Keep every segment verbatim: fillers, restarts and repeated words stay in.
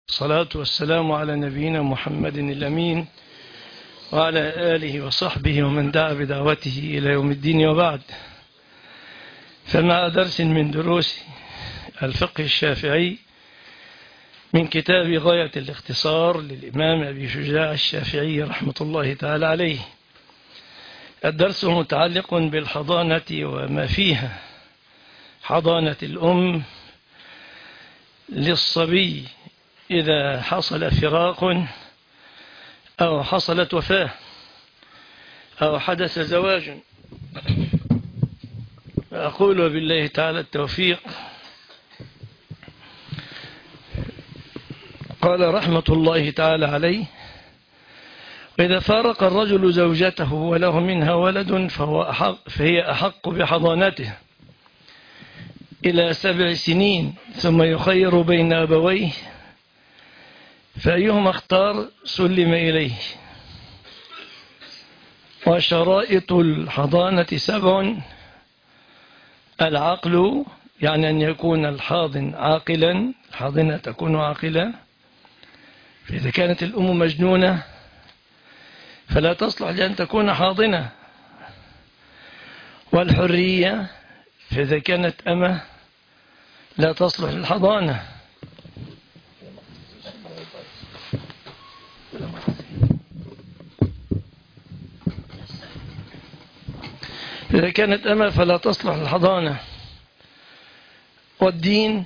الصلاة والسلام على نبينا محمد الأمين وعلى آله وصحبه ومن دعا بدعوته إلى يوم الدين، وبعد. فمع درس من دروس الفقه الشافعي من كتاب غاية الاختصار للإمام أبي شجاع الشافعي رحمة الله تعالى عليه. الدرس متعلق بالحضانة وما فيها. حضانة الأم للصبي إذا حصل فراق أو حصلت وفاة أو حدث زواج. أقول بالله تعالى التوفيق. قال رحمة الله تعالى عليه: وإذا فارق الرجل زوجته وله منها ولد فهو أحق فهي أحق بحضانته إلى سبع سنين، ثم يخير بين أبويه فأيهما اختار سلم إليه. وشرائط الحضانة سبع: العقل، يعني أن يكون الحاضن عاقلا، الحاضنة تكون عاقلة، فإذا كانت الأم مجنونة فلا تصلح لأن تكون حاضنة. والحرية، فإذا كانت أمة لا تصلح للحضانة. إذا كانت أمة فلا تصلح للحضانة. والدين،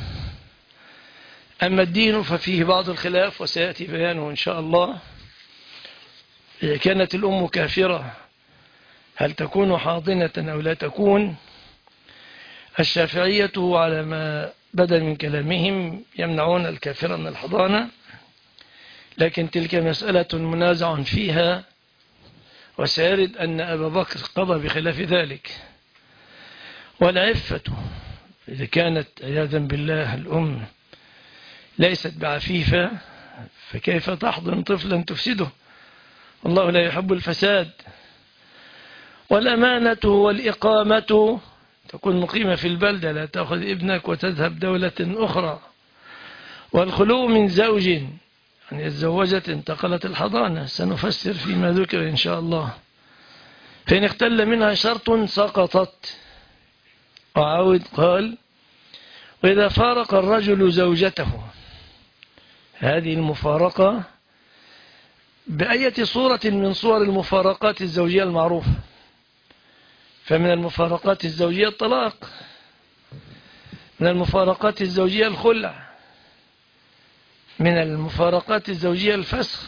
أما الدين ففيه بعض الخلاف وسيأتي بيانه إن شاء الله. إذا كانت الأم كافرة هل تكون حاضنة أو لا تكون؟ الشافعية على ما بدا من كلامهم يمنعون الكافرة من الحضانة، لكن تلك مسألة منازع فيها، وسيرد أن أبا بكر قضى بخلاف ذلك. والعفة، إذا كانت عياذا بالله الأم ليست بعفيفة فكيف تحضن طفلا تفسده؟ الله لا يحب الفساد. والأمانة والإقامة، تكون مقيمة في البلدة، لا تأخذ ابنك وتذهب دولة أخرى. والخلو من زوج، يعني الزوجة انتقلت الحضانة، سنفسر فيما ذكر إن شاء الله. فإن اختل منها شرط سقطت. وعاود قال: وإذا فارق الرجل زوجته. هذه المفارقة بأية صورة من صور المفارقات الزوجية المعروفة. فمن المفارقات الزوجية الطلاق، من المفارقات الزوجية الخلع، من المفارقات الزوجية الفسخ.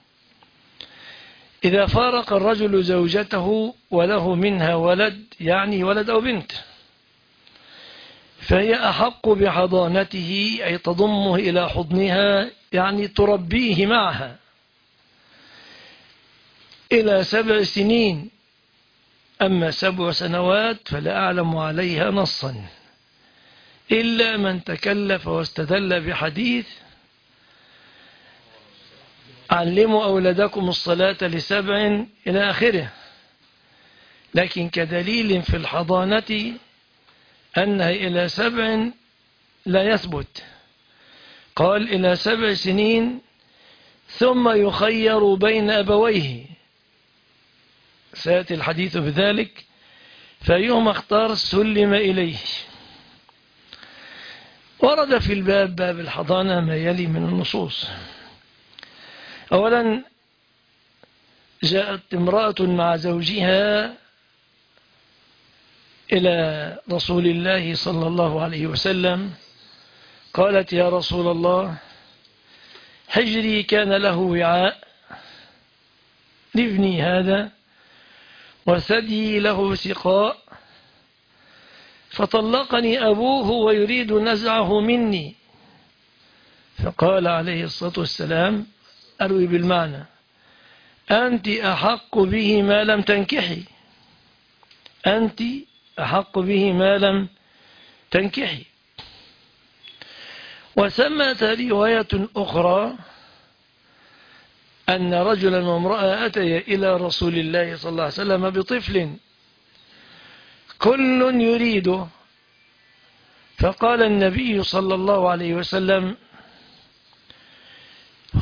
إذا فارق الرجل زوجته وله منها ولد، يعني ولد أو بنت، فهي أحق بحضانته، أي تضمه إلى حضنها، يعني تربيه معها إلى سبع سنين. أما سبع سنوات فلا أعلم عليها نصا، إلا من تكلف واستدل بحديث: علموا أولادكم الصلاة لسبع إلى آخره. لكن كدليل في الحضانة أنها إلى سبع لا يثبت. قال: إلى سبع سنين ثم يخير بين أبويه، سيأتي الحديث بذلك، فأيهما اختار سلم إليه. ورد في الباب، باب الحضانة، ما يلي من النصوص. أولا، جاءت امرأة مع زوجها إلى رسول الله صلى الله عليه وسلم، قالت: يا رسول الله، حجري كان له وعاء لابني هذا، وثدي له سقاء، فطلقني أبوه ويريد نزعه مني. فقال عليه الصلاة والسلام: أروي بالمعنى: أنت أحق به ما لم تنكحي، أنت أحق به ما لم تنكحي. وثمت رواية أخرى أن رجلا وامرأة أتيا إلى رسول الله صلى الله عليه وسلم بطفل كل يريده، فقال النبي صلى الله عليه وسلم: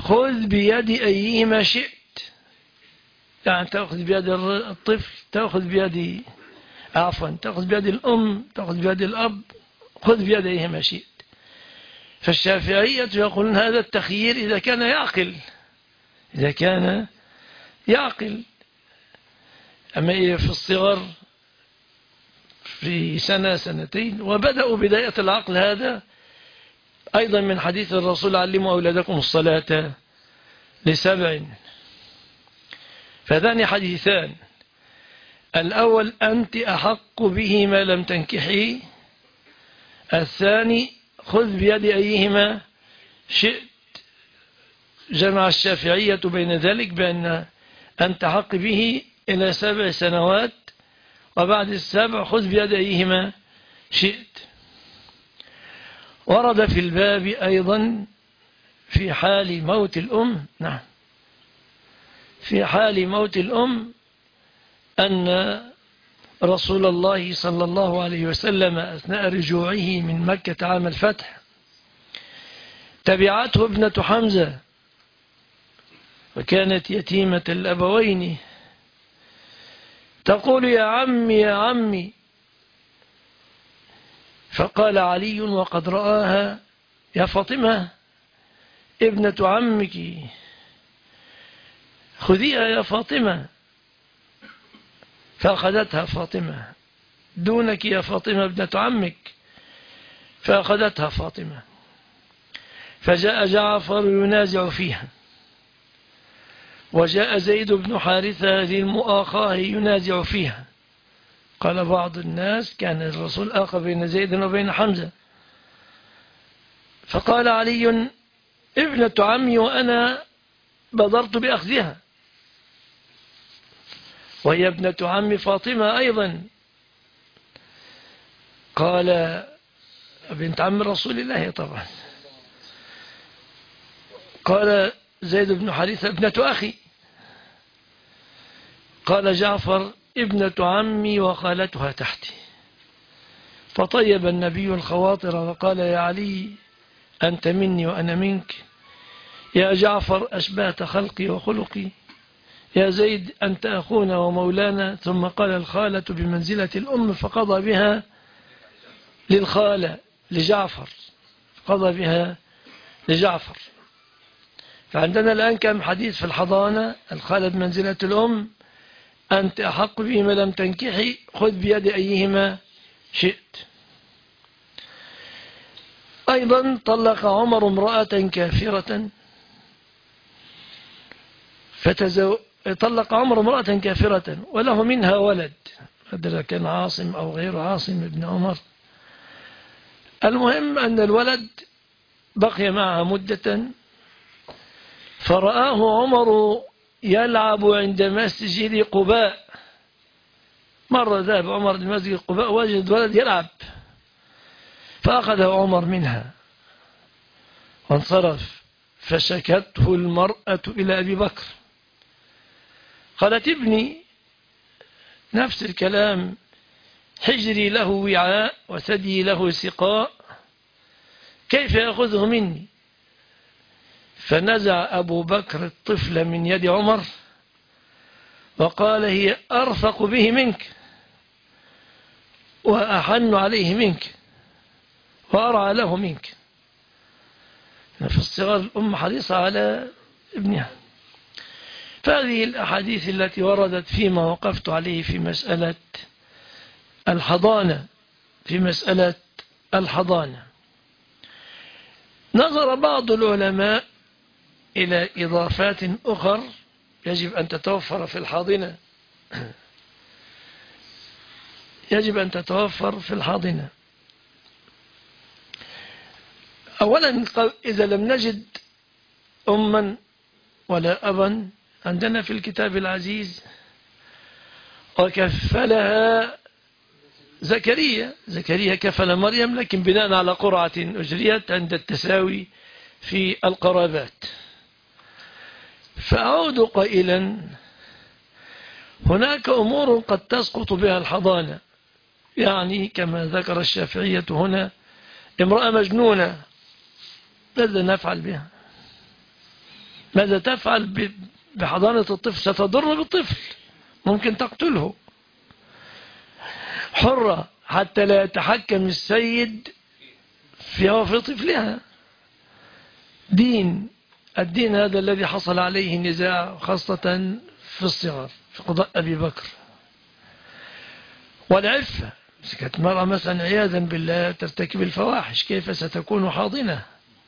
خذ بيد أيهما شئت، يعني تأخذ بيد الطفل، تأخذ بيد عفوا تأخذ بيد الأم، تأخذ بيد الأب، خذ بيد أيهما شئت. فالشافعية يقولون هذا التخيير إذا كان يعقل، إذا كان يعقل. أما في الصغر في سنة سنتين، وبدأوا بداية العقل هذا أيضا من حديث الرسول: علموا أولادكم الصلاة لسبع. فذان حديثان: الأول أنت أحق به ما لم تنكحي، الثاني خذ بيد أيهما شئت. جمع الشافعية بين ذلك بأن أنت حق به إلى سبع سنوات، وبعد السبع خذ بيد أيهما شئت. ورد في الباب أيضا في حال موت الأم، نعم في حال موت الأم، أن رسول الله صلى الله عليه وسلم أثناء رجوعه من مكة عام الفتح تبعته ابنة حمزة، وكانت يتيمة الأبوين، تقول: يا عمي يا عمي. فقال علي وقد رآها: يا فاطمة ابنة عمك، خذيها يا فاطمة. فأخذتها فاطمة: دونك يا فاطمة ابنة عمك. فأخذتها فاطمة. فجاء جعفر ينازع فيها، وجاء زيد بن حارثة للمؤاخاة ينازع فيها. قال بعض الناس: كان الرسول آخى بين زيد وبين حمزة. فقال علي: ابنة عمي وأنا بادرت بأخذها، وهي ابنة عم فاطمة أيضا. قال: بنت عم رسول الله طبعا. قال زيد بن حارثة: ابنة أخي. قال جعفر: ابنة عمي وخالتها تحتي. فطيب النبي الخواطر وقال: يا علي أنت مني وأنا منك، يا جعفر أشبهت خلقي وخلقي، يا زيد أنت أخونا ومولانا. ثم قال: الخالة بمنزلة الأم، فقضى بها للخالة لجعفر، قضى بها لجعفر. فعندنا الآن كم حديث في الحضانة: الخالة بمنزلة الأم، أنت أحق به ما لم تنكحي، خذ بيد أيهما شئت. أيضا طلق عمر امرأة كافرة، فتزو... طلق عمر امرأة كافرة وله منها ولد، هذا كان عاصم أو غير عاصم ابن عمر. المهم أن الولد بقي معها مدة، فرآه عمر يلعب عند مسجد قباء. مرة ذهب عمر لمسجد قباء وجد ولد يلعب، فأخذه عمر منها وانصرف. فشكته المرأة إلى أبي بكر، قالت: ابني نفس الكلام، حجري له وعاء وثدي له سقاء، كيف يأخذه مني؟ فنزع أبو بكر الطفل من يد عمر وقال: هي أرفق به منك وأحن عليه منك وأرعى له منك. في الصغر الأم حريصة على ابنها. فهذه الأحاديث التي وردت فيما وقفت عليه في مسألة الحضانة في مسألة الحضانة نظر بعض العلماء إلى إضافات أخر يجب أن تتوفر في الحاضنة يجب أن تتوفر في الحاضنة. أولا، إذا لم نجد أما ولا أبا، عندنا في الكتاب العزيز: وكفلها زكريا. زكريا كفل مريم، لكن بناء على قرعة أجريت عند التساوي في القرابات. فأعود قائلا: هناك أمور قد تسقط بها الحضانة، يعني كما ذكر الشافعية هنا: امرأة مجنونة، ماذا نفعل بها؟ ماذا تفعل بحضانة الطفل؟ ستضر بالطفل، ممكن تقتله. حرة حتى لا يتحكم السيد فيها وفي طفلها. دين الدين هذا الذي حصل عليه النزاع خاصة في الصغر في قضاء أبي بكر. والعفة، كانت مرأة مثلا عياذا بالله ترتكب الفواحش، كيف ستكون حاضنة؟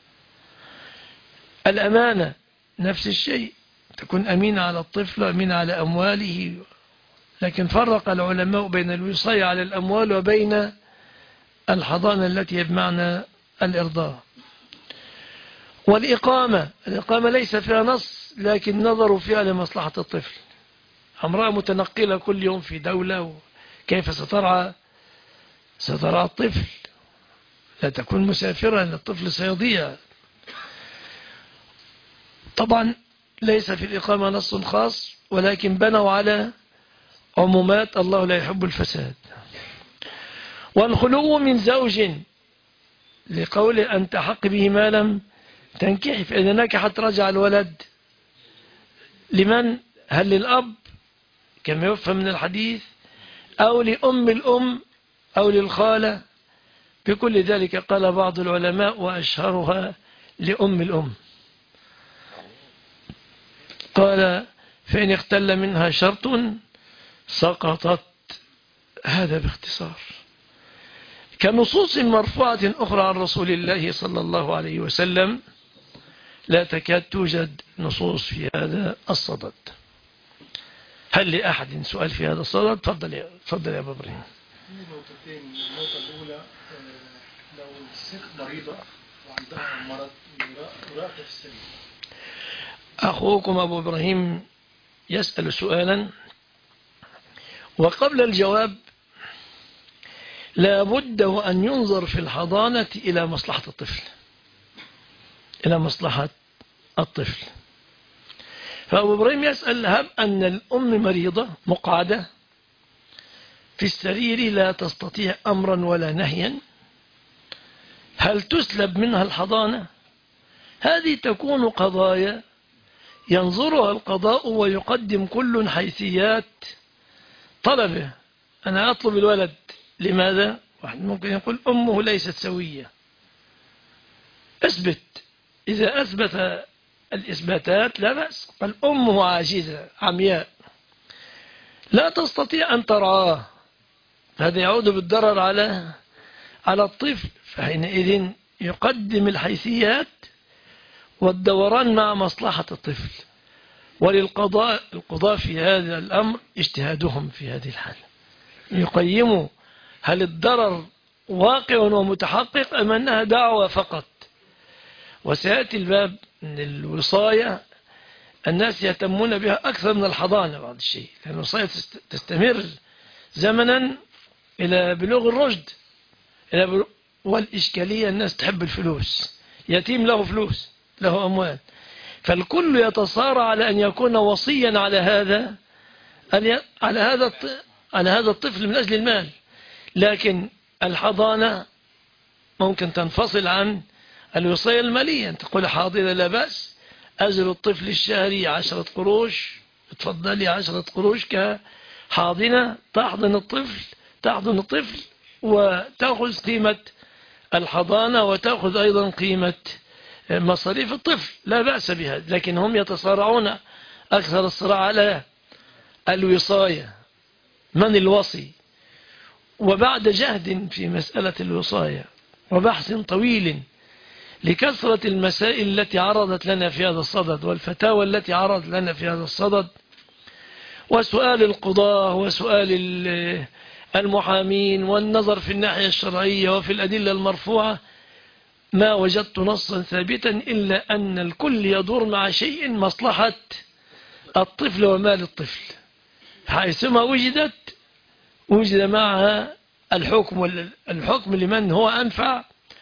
الأمانة نفس الشيء، تكون أمينة على الطفل وأمينة على أمواله. لكن فرق العلماء بين الوصاية على الأموال وبين الحضانة التي بمعنى الإرضاء. والإقامة، الإقامة ليس فيها نص لكن نظروا فيها لمصلحة الطفل. امرأة متنقلة كل يوم في دولة، كيف سترعى سترعى الطفل؟ لا تكون مسافرة، الطفل سيضيع. طبعا ليس في الإقامة نص خاص، ولكن بنوا على عمومات، الله لا يحب الفساد. والخلو من زوج لقول أن تحق به ما لم تنكح، فإذا نكحت رجع الولد لمن؟ هل للأب كما يفهم من الحديث، أو لأم الأم، أو للخالة؟ بكل ذلك قال بعض العلماء وأشهرها لأم الأم. قال فإن اختل منها شرط سقطت. هذا باختصار. كنصوص مرفوعة أخرى عن رسول الله صلى الله عليه وسلم لا تكاد توجد نصوص في هذا الصدد. هل لأحد سؤال في هذا الصدد؟ تفضل يا تفضل يا أبو إبراهيم. نقطتين. النقطة الأولى، لو الست مريضة وعندها مرض مراقبة في السن. أخوكم أبو إبراهيم يسأل سؤالا، وقبل الجواب لا بد أن ينظر في الحضانة إلى مصلحة الطفل، إلى مصلحة الطفل. فأبو إبراهيم يسأل: هب أن الأم مريضة مقعدة في السرير لا تستطيع أمرا ولا نهيا، هل تسلب منها الحضانة؟ هذه تكون قضايا ينظرها القضاء ويقدم كل حيثيات طلبه. أنا أطلب الولد، لماذا؟ واحد ممكن يقول أمه ليست سوية. أثبت، إذا أثبت الإثباتات لا بأس. قال أمه عاجزة عمياء لا تستطيع أن ترعاه، هذا يعود بالضرر على على الطفل. فحينئذ يقدم الحيثيات والدوران مع مصلحة الطفل. وللقضاء القضاء في هذا الأمر اجتهادهم في هذه الحالة، يقيموا هل الضرر واقع ومتحقق أم أنها دعوة فقط. وسيأتي الباب من الوصاية، الناس يهتمون بها أكثر من الحضانة بعض الشيء، لأن الوصاية تستمر زمنا إلى بلوغ الرشد. إلى بلوغ والإشكالية الناس تحب الفلوس، يتيم له فلوس له أموال، فالكل يتصارع على أن يكون وصيا على هذا على هذا على هذا الطفل من أجل المال. لكن الحضانة ممكن تنفصل عن الوصاية المالية. تقول حاضنة لا بأس، أجر الطفل الشهري عشرة قروش، تفضلي عشرة قروش كحاضنة، تحضن الطفل تحضن الطفل وتأخذ قيمة الحضانة وتأخذ أيضا قيمة مصاريف الطفل، لا بأس بها. لكن هم يتصارعون أكثر الصراع على الوصاية، من الوصي. وبعد جهد في مسألة الوصاية وبحث طويل لكثرة المسائل التي عرضت لنا في هذا الصدد والفتاوى التي عرضت لنا في هذا الصدد وسؤال القضاة وسؤال المحامين والنظر في الناحية الشرعية وفي الأدلة المرفوعة، ما وجدت نصا ثابتا إلا أن الكل يدور مع شيء مصلحة الطفل ومال الطفل. حيثما وجدت وجد معها الحكم، الحكم لمن هو أنفع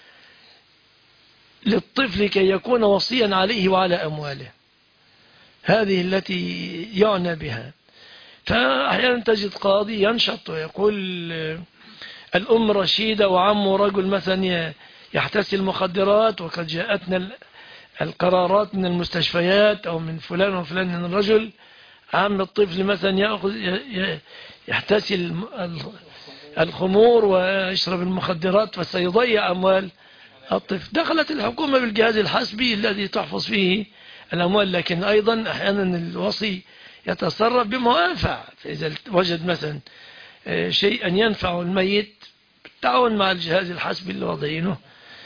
للطفل كي يكون وصيا عليه وعلى أمواله. هذه التي يعنى بها. فأحيانا تجد قاضي ينشط ويقول الأم رشيدة وعمه رجل مثلا يحتسي المخدرات، وقد جاءتنا القرارات من المستشفيات أو من فلان وفلان من الرجل، عم الطفل مثلا يأخذ يحتسي الخمور ويشرب المخدرات فسيضيع أموال الطفل. دخلت الحكومة بالجهاز الحسبي الذي تحفظ فيه الأموال، لكن أيضا أحيانا الوصي يتصرف بما هو أنفع. فإذا وجد مثلا شيئا ينفع الميت بالتعاون مع الجهاز الحسبي اللي وضعينه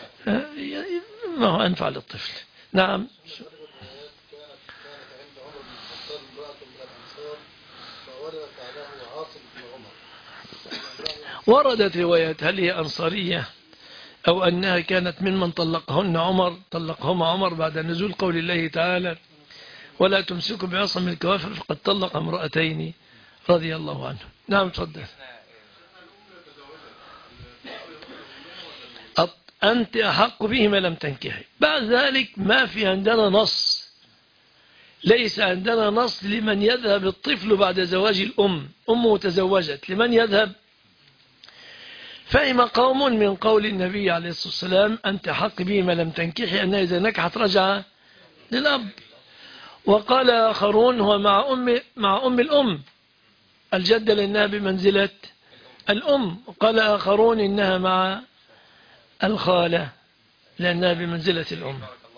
ما هو أنفع للطفل. نعم. وردت روايات هل هي أنصارية أو أنها كانت ممن طلقهن عمر، طلقهما عمر بعد نزول قول الله تعالى ولا تمسكوا بعصم الكوافر فقد طلق امرأتين رضي الله عنه. نعم تفضل. أنت أحق به ما لم تنكحي. بعد ذلك ما في عندنا نص، ليس عندنا نص لمن يذهب الطفل بعد زواج الأم، أمه تزوجت لمن يذهب. فهم قوم من قول النبي عليه الصلاة والسلام أنت حق به ما لم تنكحي أنها إذا نكحت رجع للأب. وقال آخرون هو مع أم, مع أم الأم الجدة لأنها بمنزلة الأم. وقال آخرون إنها مع الخالة لأنها بمنزلة الأم.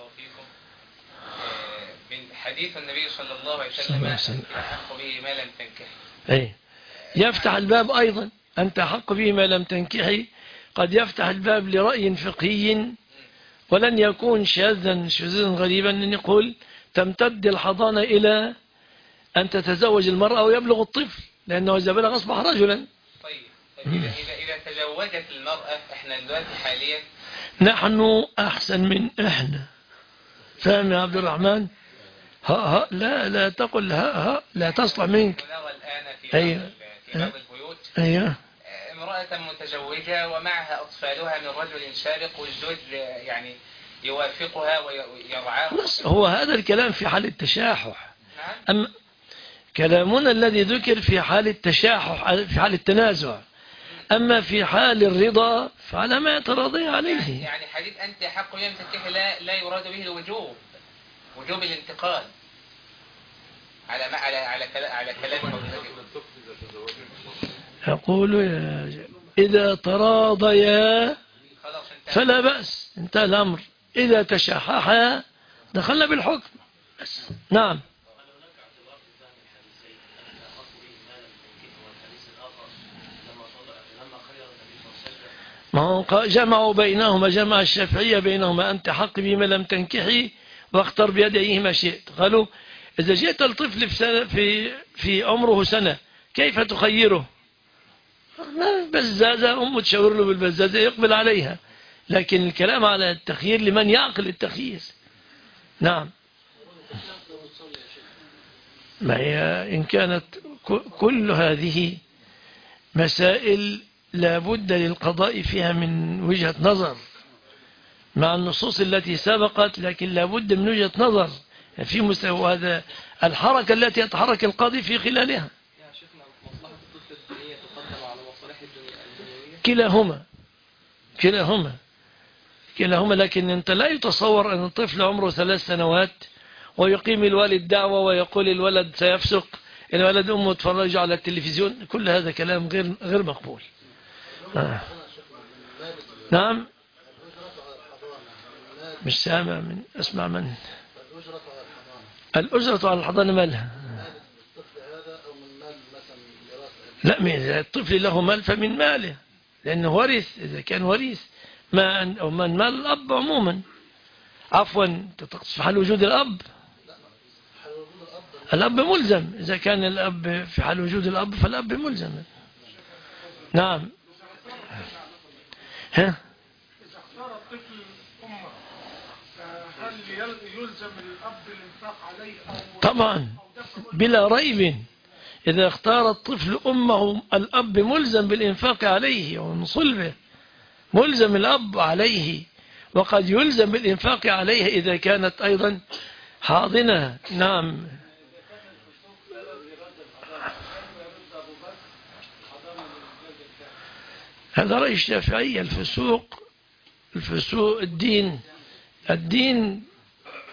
من حديث النبي صلى الله عليه وسلم أنت حق به ما لم تنكحي، أي يفتح الباب أيضا أنت حق به ما لم تنكحي، قد يفتح الباب لرأي فقهي ولن يكون شاذا شذوذا غريبا أن يقول تمتد الحضانة إلى أن تتزوج المرأة ويبلغ الطفل، لأنه إذا بلغ أصبح رجلا. طيب إذا, إذا, إذا تزوجت المرأة إحنا دلوقتي حاليا نحن أحسن من إحنا، فاهم يا عبد الرحمن؟ ها ها لا لا تقل ها ها لا تصلح منك. نرى الآن في أيوة. في بعض البيوت أيوة. امرأة متزوجة ومعها أطفالها من رجل سابق والزوج يعني يوافقها ويرعاها. بس هو هذا الكلام في حال التشاحح. أما كلامنا الذي ذكر في حال التشاحح في حال التنازع، أما في حال الرضا فعلى ما يتراضي عليه. يعني حديث أنت حق يوم تنكحي لا لا يراد به الوجوب، وجوب الانتقال على ما على على على كلام يقول إذا تراضيا فلا بأس انتهى الأمر، إذا تشاححا دخلنا بالحكم. نعم. ما هو جمعوا بينهما، جمع الشافعية بينهما أنت حق بما لم تنكحي واختر بيديه ما شئت. قالوا إذا جئت الطفل في, سنة في, في عمره سنة كيف تخيره؟ بزازة أمه تشاور له بالبزازة يقبل عليها، لكن الكلام على التخيير لمن يعقل التخيير. نعم. ما هي إن كانت كل هذه مسائل لابد للقضاء فيها من وجهة نظر مع النصوص التي سبقت، لكن لابد من وجهة نظر في مستوى هذا الحركة التي يتحرك القاضي في خلالها. كلاهما كلاهما كلاهما لكن أنت لا يتصور أن الطفل عمره ثلاث سنوات ويقيم الوالد دعوة ويقول الولد سيفسق، الولد أمه تفرج على التلفزيون، كل هذا كلام غير غير مقبول. آه. نعم. مش سامع من اسمع من الأجرة على الحضانة مالها؟ لا، من الطفل له مال فمن ماله لأنه ورث، إذا كان ورث ما أو من مال الأب عموما. عفوا تقصد في حال وجود الأب، الأب ملزم، إذا كان الأب في حال وجود الأب فالأب ملزم. نعم. ها؟ إذا اختار الطفل أمه هل يلزم الأب الإنفاق عليه أو طبعا بلا ريب، إذا اختار الطفل أمه الأب ملزم بالإنفاق عليه ومن صلبه، ملزم الأب عليه، وقد يلزم بالإنفاق عليه إذا كانت أيضا حاضنة. نعم. هذا رأي الشافعية. الفسوق الفسوق الدين الدين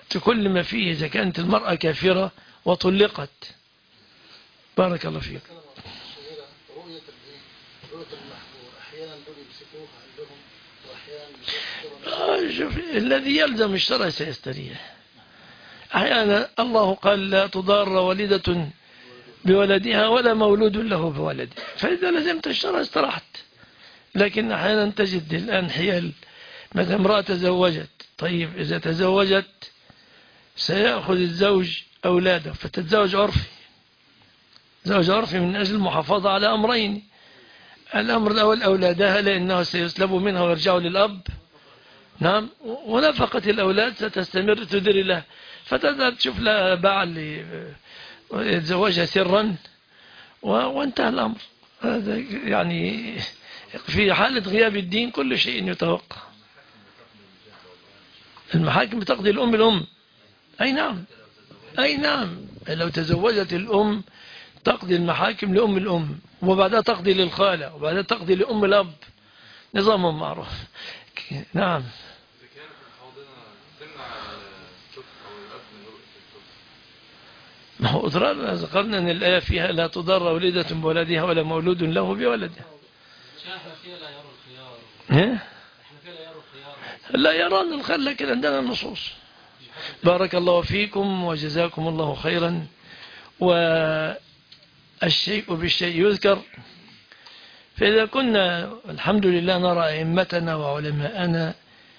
كل ما فيه إذا كانت المرأة كافرة وطلقت. بارك الله فيك. رؤية رؤية المحبور أحيانا دول يمسكوها عندهم وأحيانا آه شوف الذي يلزم الشرع سيستريح. أحيانا الله قال لا تضار والدة بولدها ولا مولود له بولده، فإذا لزمت الشرع استراحت. لكن أحيانا تجد الآن حيال، مثلا امرأة تزوجت، طيب إذا تزوجت سيأخذ الزوج أولاده فتتزوج عرفي، زوج عرفي من أجل المحافظة على أمرين. الأمر الأول أولادها لأنه سيسلب منها ويرجعوا للأب، نعم، ونفقة الأولاد ستستمر تدري له، فتذهب تشوف لها بعل يتزوجها سرا وانتهى الأمر. هذا يعني في حالة غياب الدين كل شيء يتوقع. المحاكم بتقضي الأم الأم، أي نعم، أي نعم، لو تزوجت الأم تقضي المحاكم لأم الأم، وبعدها تقضي للخالة، وبعدها تقضي لأم الأب، نظام معروف. نعم. ما هو أضرار، ذكرنا أن الآية فيها لا تضر والدة بولدها ولا مولود له بولده. لا يرون الخير، لكن عندنا النصوص. بارك الله فيكم وجزاكم الله خيرا. والشيء بالشيء يذكر، فإذا كنا الحمد لله نرى أئمتنا وعلماءنا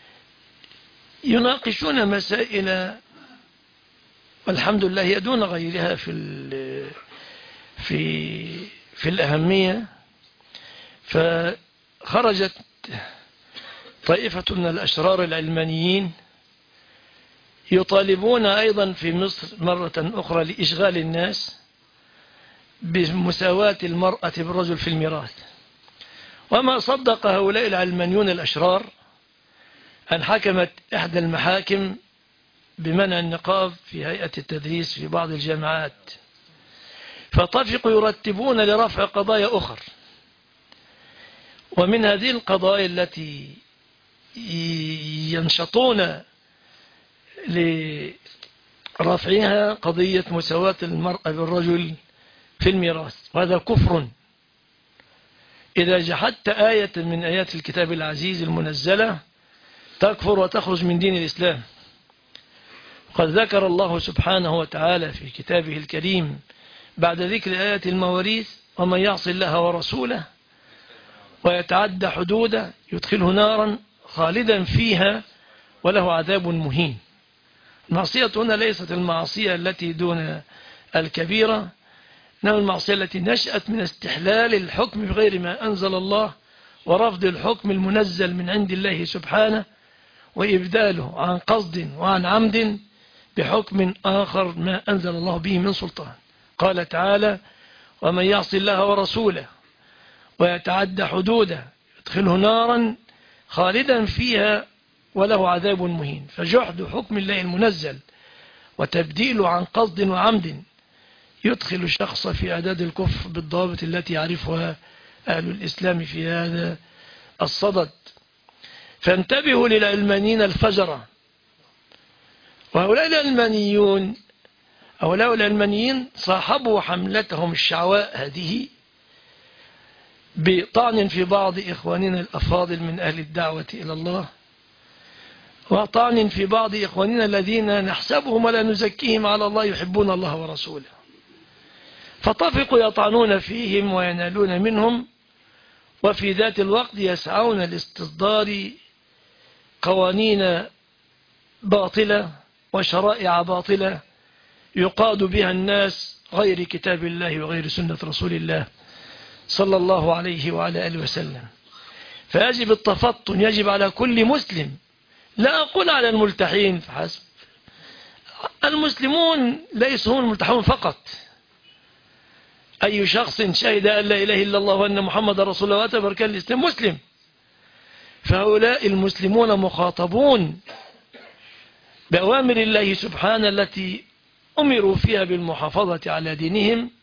يناقشون مسائل والحمد لله هي دون غيرها في في في الأهمية، فخرجت طائفة من الأشرار العلمانيين يطالبون أيضا في مصر مرة أخرى لإشغال الناس بمساواة المرأة بالرجل في الميراث. وما صدق هؤلاء العلمانيون الأشرار أن حكمت إحدى المحاكم بمنع النقاب في هيئة التدريس في بعض الجامعات، فطفقوا يرتبون لرفع قضايا أخر. ومن هذه القضايا التي ينشطون لرفعها قضية مساواة المرأة بالرجل في الميراث، وهذا كفر. إذا جحدت آية من آيات الكتاب العزيز المنزلة تكفر وتخرج من دين الإسلام. قد ذكر الله سبحانه وتعالى في كتابه الكريم بعد ذكر آية المواريث: ومن يعص الله ورسوله ويتعدى حدوده يدخله نارا خالدا فيها وله عذاب مهين. المعصية هنا ليست المعصية التي دون الكبيرة، إنما المعصية التي نشأت من استحلال الحكم بغير ما أنزل الله ورفض الحكم المنزل من عند الله سبحانه وإبداله عن قصد وعن عمد بحكم آخر ما أنزل الله به من سلطان. قال تعالى: ومن يعص الله ورسوله ويتعدى حدوده يدخله نارا خالدا فيها وله عذاب مهين. فجحد حكم الله المنزل وتبديله عن قصد وعمد يدخل الشخص في أعداد الكفر بالضوابط التي يعرفها أهل الإسلام في هذا الصدد. فانتبهوا للعلمانيين الفجرة. وهؤلاء العلمانيون هؤلاء العلمانيين صاحبوا حملتهم الشعواء هذه بطعن في بعض إخواننا الأفاضل من أهل الدعوة إلى الله، وطعن في بعض إخواننا الذين نحسبهم ولا نزكيهم على الله يحبون الله ورسوله، فطفقوا يطعنون فيهم وينالون منهم، وفي ذات الوقت يسعون لاستصدار قوانين باطلة وشرائع باطلة يقاد بها الناس غير كتاب الله وغير سنة رسول الله صلى الله عليه وعلى آله وسلم. فيجب التفطن، يجب على كل مسلم، لا أقول على الملتحين فحسب، المسلمون ليسوا هم الملتحون فقط. أي شخص شهد أن لا إله إلا الله وأن محمد رسول الله وأتى بركان الإسلام مسلم. فهؤلاء المسلمون مخاطبون بأوامر الله سبحانه التي أمروا فيها بالمحافظة على دينهم،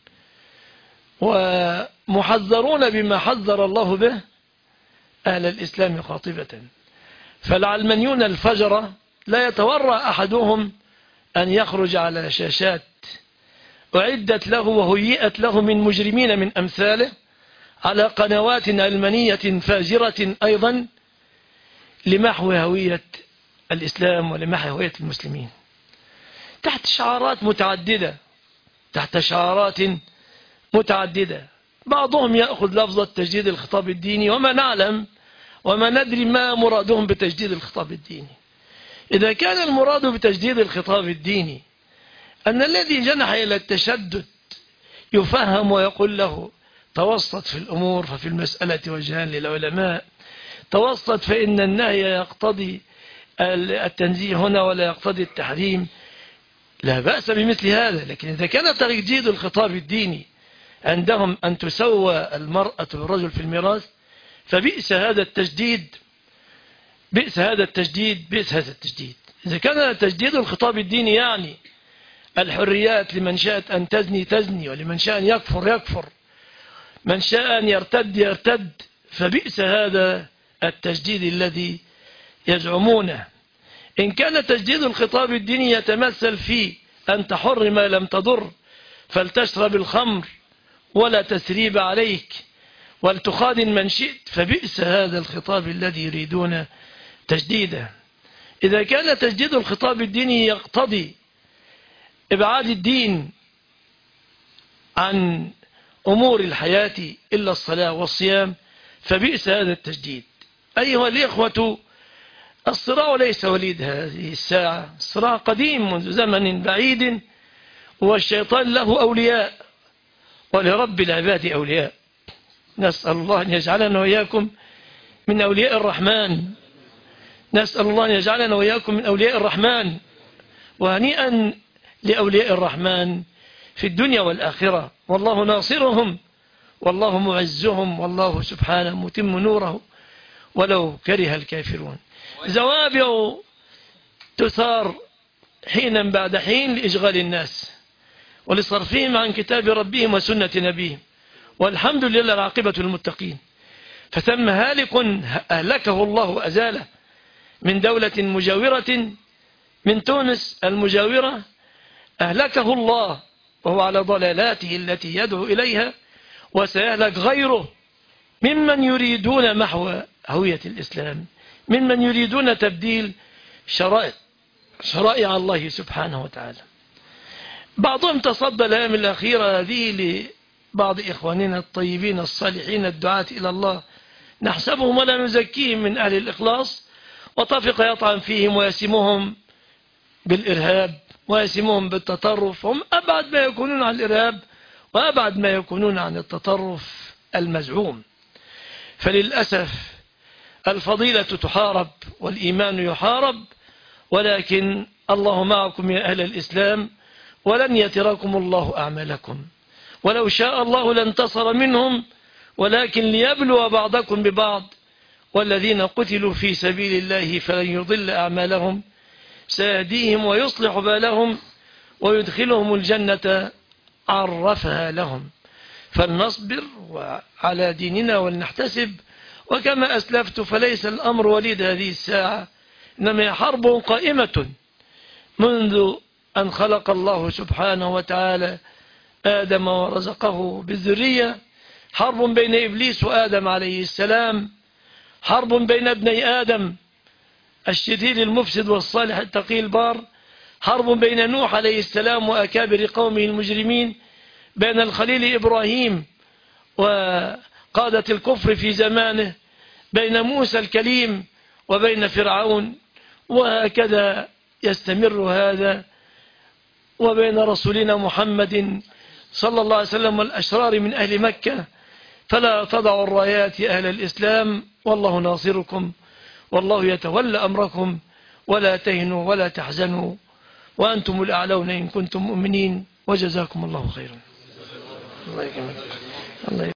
ومحذرون بما حذر الله به أهل الإسلام خاطبة. فالعلمانيون الفجرة لا يتورع أحدهم أن يخرج على شاشات أعدت له وهيئت له من مجرمين من أمثاله على قنوات علمانية فاجرة أيضا لمحو هوية الإسلام ولمحو هوية المسلمين تحت شعارات متعددة تحت شعارات متعددة. بعضهم يأخذ لفظة تجديد الخطاب الديني وما نعلم وما ندري ما مرادهم بتجديد الخطاب الديني. إذا كان المراد بتجديد الخطاب الديني أن الذي جنح إلى التشدد يفهم ويقول له توسط في الأمور، ففي المسألة وجهان للعلماء، توسط فإن النهي يقتضي التنزيه هنا ولا يقتضي التحريم، لا بأس بمثل هذا. لكن إذا كان تجديد الخطاب الديني عندهم أن تسوى المرأة والرجل في الميراث فبئس هذا التجديد، بئس هذا التجديد، بئس هذا التجديد. إذا كان تجديد الخطاب الديني يعني الحريات لمن شاءت أن تزني تزني ولمن شاء أن يكفر يكفر، من شاء أن يرتد يرتد، فبئس هذا التجديد الذي يزعمونه. إن كان تجديد الخطاب الديني يتمثل في أن تحر ما لم تضر، فلتشرب الخمر ولا تسريب عليك ولتخادن من شئت، فبئس هذا الخطاب الذي يريدون تجديده. إذا كان تجديد الخطاب الديني يقتضي إبعاد الدين عن أمور الحياة إلا الصلاة والصيام، فبئس هذا التجديد. أيها الإخوة، الصراع ليس وليد هذه الساعة، الصراع قديم منذ زمن بعيد، والشيطان له أولياء ولرب العباد أولياء. نسأل الله أن يجعلنا وإياكم من أولياء الرحمن، نسأل الله أن يجعلنا وإياكم من أولياء الرحمن، وهنيئا لأولياء الرحمن في الدنيا والآخرة، والله ناصرهم والله معزهم والله سبحانه متم نوره ولو كره الكافرون. زوابع تثار حينا بعد حين لإشغال الناس ولصرفهم عن كتاب ربهم وسنة نبيهم، والحمد لله العاقبة للمتقين. فثم هالك أهلكه الله وأزاله من دولة مجاورة من تونس المجاورة، أهلكه الله وهو على ضلالاته التي يدعو إليها، وسيهلك غيره ممن يريدون محو هوية الإسلام، ممن يريدون تبديل شرائع شرائع الله سبحانه وتعالى. بعضهم تصدى الأيام الأخيرة هذه لبعض إخواننا الطيبين الصالحين الدعاة إلى الله، نحسبهم ولا نزكيهم من أهل الإخلاص، وطفق يطعن فيهم ويسمهم بالإرهاب ويسمهم بالتطرف. هم أبعد ما يكونون عن الإرهاب وأبعد ما يكونون عن التطرف المزعوم. فللأسف الفضيلة تحارب والإيمان يحارب، ولكن الله معكم يا أهل الإسلام ولن يتركم الله أعمالكم، ولو شاء الله لانتصر منهم، ولكن ليبلو بعضكم ببعض، والذين قتلوا في سبيل الله فلن يضل أعمالهم سيهديهم ويصلح بالهم ويدخلهم الجنة عرفها لهم. فلنصبر على ديننا ولنحتسب، وكما أسلفت فليس الأمر وليد هذه الساعة، إنما حرب قائمة منذ أن خلق الله سبحانه وتعالى آدم ورزقه بالذرية، حرب بين إبليس وآدم عليه السلام، حرب بين ابني آدم الشرير المفسد والصالح التقي البار، حرب بين نوح عليه السلام وأكابر قومه المجرمين، بين الخليل إبراهيم وقادة الكفر في زمانه، بين موسى الكليم وبين فرعون، وهكذا يستمر هذا، وبين رسولنا محمد صلى الله عليه وسلم والأشرار من أهل مكة. فلا تضعوا الرايات يا أهل الإسلام، والله ناصركم والله يتولى أمركم، ولا تهنوا ولا تحزنوا وأنتم الأعلون إن كنتم مؤمنين، وجزاكم الله خيرا. الله يكرمك. الله